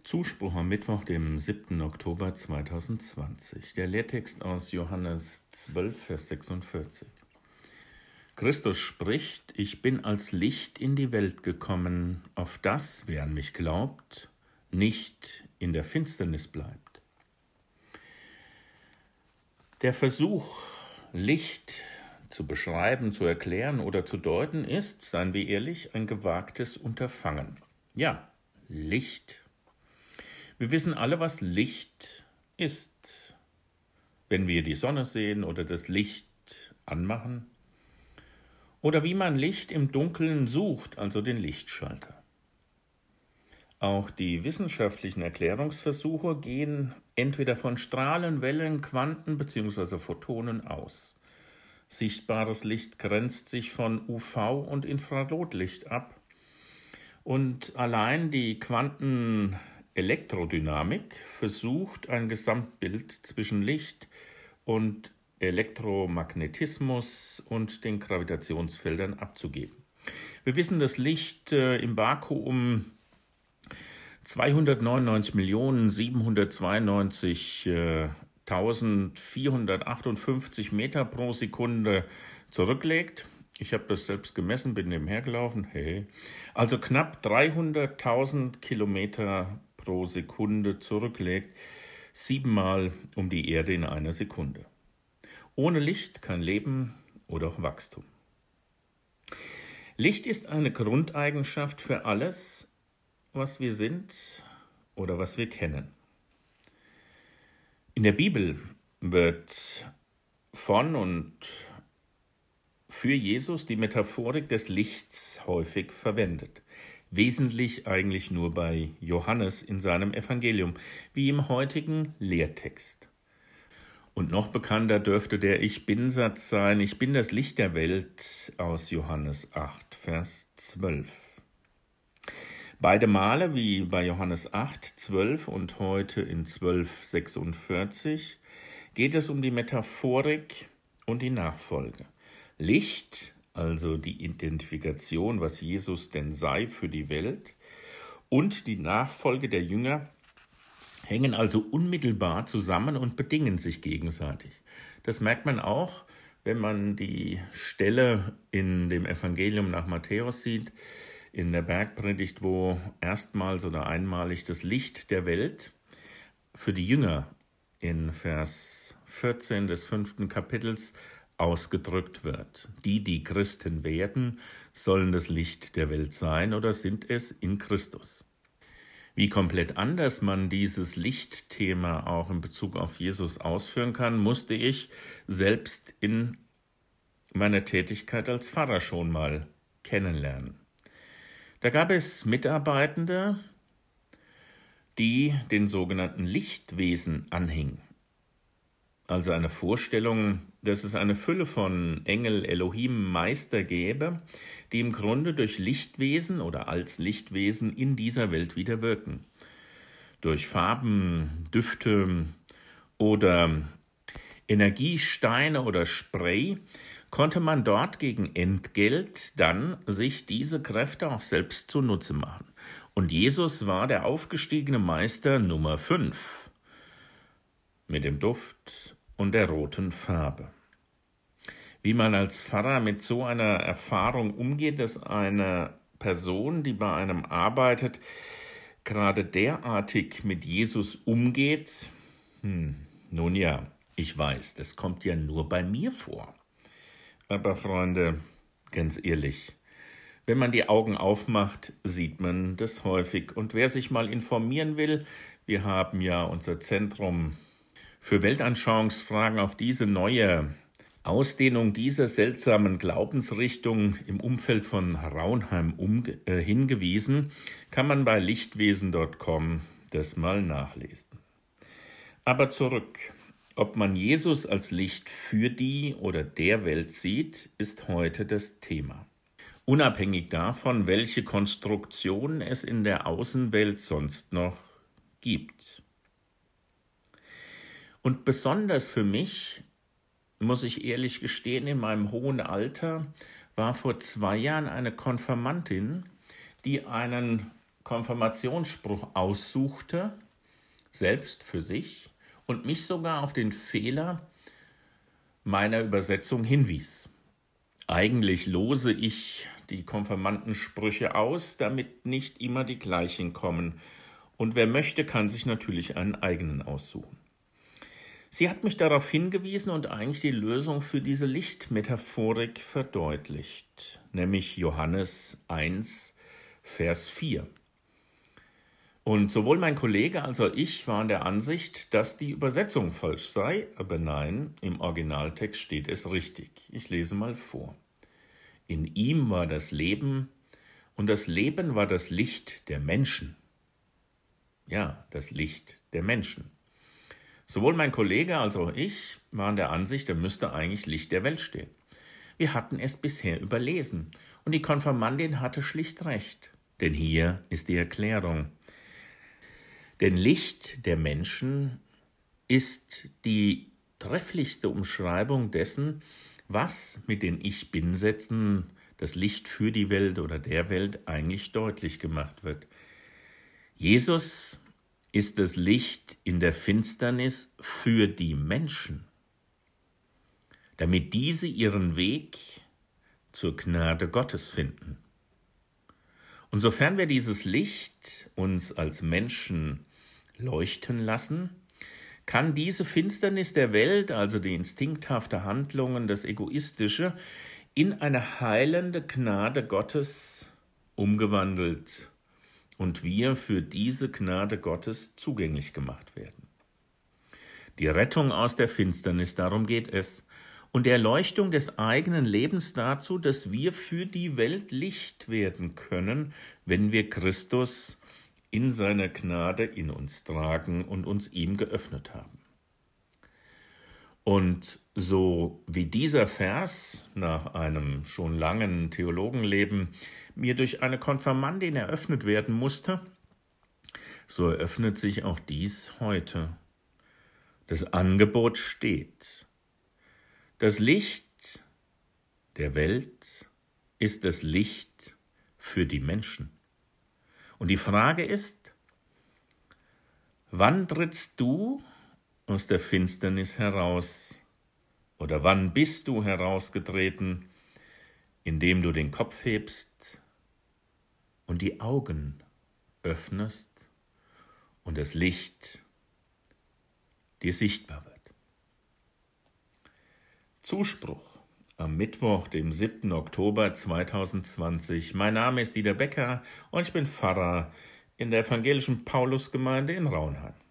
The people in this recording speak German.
Zuspruch am Mittwoch, dem 7. Oktober 2020. Der Lehrtext aus Johannes 12, Vers 46. Christus spricht: Ich bin als Licht in die Welt gekommen, auf das, wer an mich glaubt, nicht in der Finsternis bleibt. Der Versuch, Licht zu beschreiben, zu erklären oder zu deuten, ist, seien wir ehrlich, ein gewagtes Unterfangen. Ja, Licht. Wir wissen alle, was Licht ist. Wenn wir die Sonne sehen oder das Licht anmachen. Oder wie man Licht im Dunkeln sucht, also den Lichtschalter. Auch die wissenschaftlichen Erklärungsversuche gehen entweder von Strahlen, Wellen, Quanten bzw. Photonen aus. Sichtbares Licht grenzt sich von UV- und Infrarotlicht ab. Und allein die Quantenelektrodynamik versucht, ein Gesamtbild zwischen Licht und Elektromagnetismus und den Gravitationsfeldern abzugeben. Wir wissen, dass Licht im Vakuum 299.792.458 Meter pro Sekunde zurücklegt. Ich habe das selbst gemessen, bin nebenher gelaufen. Hey. Also knapp 300.000 Kilometer pro Sekunde zurücklegt, 7-mal um die Erde in einer Sekunde. Ohne Licht kein Leben oder auch Wachstum. Licht ist eine Grundeigenschaft für alles, was wir sind oder was wir kennen. In der Bibel wird von und für Jesus die Metaphorik des Lichts häufig verwendet. Wesentlich eigentlich nur bei Johannes in seinem Evangelium, wie im heutigen Lehrtext. Und noch bekannter dürfte der Ich-Bin-Satz sein: Ich bin das Licht der Welt aus Johannes 8, Vers 12. Beide Male, wie bei Johannes 8, 12 und heute in 12, 46, geht es um die Metaphorik und die Nachfolge. Licht, also die Identifikation, was Jesus denn sei für die Welt, und die Nachfolge der Jünger hängen also unmittelbar zusammen und bedingen sich gegenseitig. Das merkt man auch, wenn man die Stelle in dem Evangelium nach Matthäus sieht, in der Bergpredigt, wo erstmals oder einmalig das Licht der Welt für die Jünger in Vers 14 des 5. Kapitels ausgedrückt wird. Die Christen werden, sollen das Licht der Welt sein oder sind es in Christus. Wie komplett anders man dieses Lichtthema auch in Bezug auf Jesus ausführen kann, musste ich selbst in meiner Tätigkeit als Pfarrer schon mal kennenlernen. Da gab es Mitarbeitende, die den sogenannten Lichtwesen anhingen. Also eine Vorstellung, dass es eine Fülle von Engel, Elohim, Meister gäbe, die im Grunde durch Lichtwesen oder als Lichtwesen in dieser Welt wieder wirken. Durch Farben, Düfte oder Energiesteine oder Spray konnte man dort gegen Entgelt dann sich diese Kräfte auch selbst zunutze machen. Und Jesus war der aufgestiegene Meister Nummer 5 mit dem Duft und der roten Farbe. Wie man als Pfarrer mit so einer Erfahrung umgeht, dass eine Person, die bei einem arbeitet, gerade derartig mit Jesus umgeht, nun ja, ich weiß, das kommt ja nur bei mir vor. Aber Freunde, ganz ehrlich, wenn man die Augen aufmacht, sieht man das häufig. Und wer sich mal informieren will, wir haben ja unser Zentrum für Weltanschauungsfragen auf diese neue Ausdehnung dieser seltsamen Glaubensrichtung im Umfeld von Raunheim hingewiesen, kann man bei lichtwesen.com das mal nachlesen. Aber zurück. Ob man Jesus als Licht für die oder der Welt sieht, ist heute das Thema. Unabhängig davon, welche Konstruktion es in der Außenwelt sonst noch gibt. Und besonders für mich, muss ich ehrlich gestehen, in meinem hohen Alter, war vor 2 Jahren eine Konfirmandin, die einen Konfirmationsspruch aussuchte, selbst für sich, und mich sogar auf den Fehler meiner Übersetzung hinwies. Eigentlich lose ich die Konfirmandensprüche aus, damit nicht immer die gleichen kommen. Und wer möchte, kann sich natürlich einen eigenen aussuchen. Sie hat mich darauf hingewiesen und eigentlich die Lösung für diese Lichtmetaphorik verdeutlicht, nämlich Johannes 1, Vers 4. Und sowohl mein Kollege als auch ich waren der Ansicht, dass die Übersetzung falsch sei, aber nein, im Originaltext steht es richtig. Ich lese mal vor. In ihm war das Leben und das Leben war das Licht der Menschen. Ja, das Licht der Menschen. Sowohl mein Kollege als auch ich waren der Ansicht, da müsste eigentlich Licht der Welt stehen. Wir hatten es bisher überlesen und die Konfirmandin hatte schlicht recht. Denn hier ist die Erklärung. Denn Licht der Menschen ist die trefflichste Umschreibung dessen, was mit den Ich-Bin-Sätzen, das Licht für die Welt oder der Welt, eigentlich deutlich gemacht wird. Jesus ist das Licht in der Finsternis für die Menschen, damit diese ihren Weg zur Gnade Gottes finden. Und sofern wir dieses Licht uns als Menschen leuchten lassen, kann diese Finsternis der Welt, also die instinkthafte Handlungen, das Egoistische, in eine heilende Gnade Gottes umgewandelt und wir für diese Gnade Gottes zugänglich gemacht werden. Die Rettung aus der Finsternis, darum geht es, und die Erleuchtung des eigenen Lebens dazu, dass wir für die Welt Licht werden können, wenn wir Christus in seiner Gnade in uns tragen und uns ihm geöffnet haben. Und so wie dieser Vers nach einem schon langen Theologenleben mir durch eine Konfirmandin eröffnet werden musste, so eröffnet sich auch dies heute. Das Angebot steht. Das Licht der Welt ist das Licht für die Menschen. Und die Frage ist, wann trittst du aus der Finsternis heraus? Oder wann bist du herausgetreten, indem du den Kopf hebst und die Augen öffnest und das Licht dir sichtbar wird? Zuspruch am Mittwoch, dem 7. Oktober 2020. Mein Name ist Dieter Becker und ich bin Pfarrer in der evangelischen Paulusgemeinde in Raunheim.